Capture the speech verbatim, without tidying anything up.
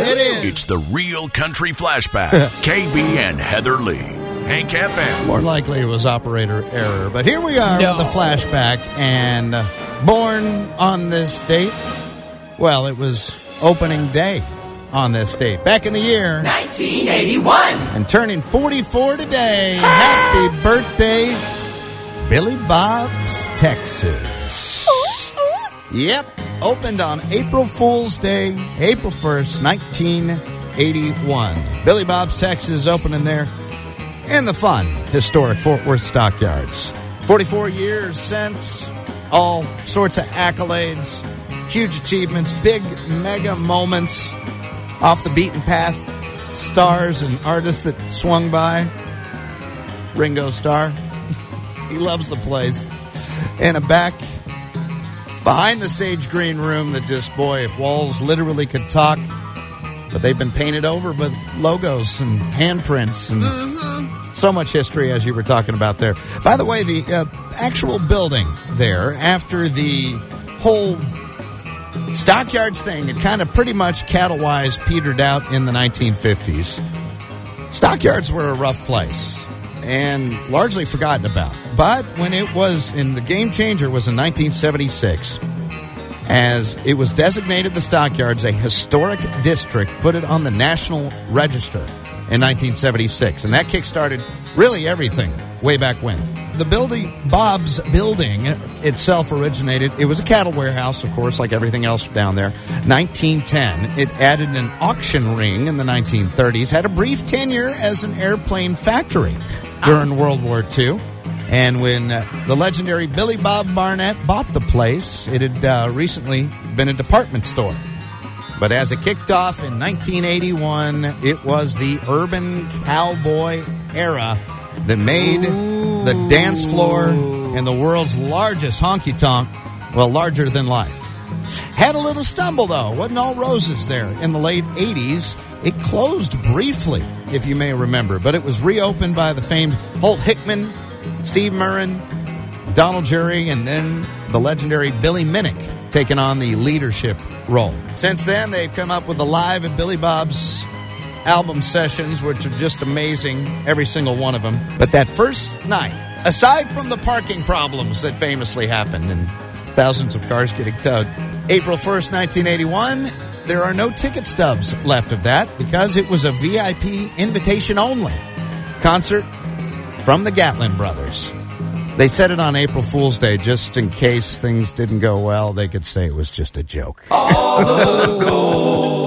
It is. It's the Real Country Flashback. K B and Heather Lee. Hank F M. More likely it was operator error. But here we are No. with the flashback. And uh, born on this date, well, it was opening day on this date. Back in the year nineteen eighty-one. and turning forty-four today. Happy birthday, Billy Bob's, Texas. Yep, opened on April Fool's Day, April first, nineteen eighty-one. Billy Bob's, Texas, opening there in the fun, historic Fort Worth Stockyards. forty-four years since, all sorts of accolades, huge achievements, big mega moments, off the beaten path, stars and artists that swung by. Ringo Starr, he loves the place. And a back behind the stage green room that just, boy, if walls literally could talk, but they've been painted over with logos and handprints and mm-hmm. so much history, as you were talking about there. By the way, the uh, actual building there, after the whole Stockyards thing, it kind of pretty much cattle-wise petered out in the nineteen fifties. Stockyards were a rough place and largely forgotten about. But when it was, in the game changer was in nineteen seventy-six, as it was designated the Stockyards a historic district, put it on the National Register in nineteen seventy-six. And that kick-started really everything way back when. The building, Bob's building itself originated, it was a cattle warehouse, of course, like everything else down there. nineteen ten, it added an auction ring in the nineteen thirties, had a brief tenure as an airplane factory during World War Two. And when uh, the legendary Billy Bob Barnett bought the place, it had uh, recently been a department store. But as it kicked off in nineteen eighty-one, it was the urban cowboy era that made Ooh. the dance floor and the world's largest honky-tonk, well, larger than life. Had a little stumble, though. Wasn't all roses there. In the late eighties, it closed briefly, if you may remember. But it was reopened by the famed Holt Hickman, Steve Murrin, Donald Jury, and then the legendary Billy Minnick taking on the leadership role. Since then, they've come up with the Live at Billy Bob's album sessions, which are just amazing, every single one of them. But that first night, aside from the parking problems that famously happened and thousands of cars getting towed, April first, nineteen eighty-one, there are no ticket stubs left of that because it was a V I P invitation-only concert from the Gatlin Brothers. They said it on April Fool's Day just in case things didn't go well. They could say it was just a joke. All the gold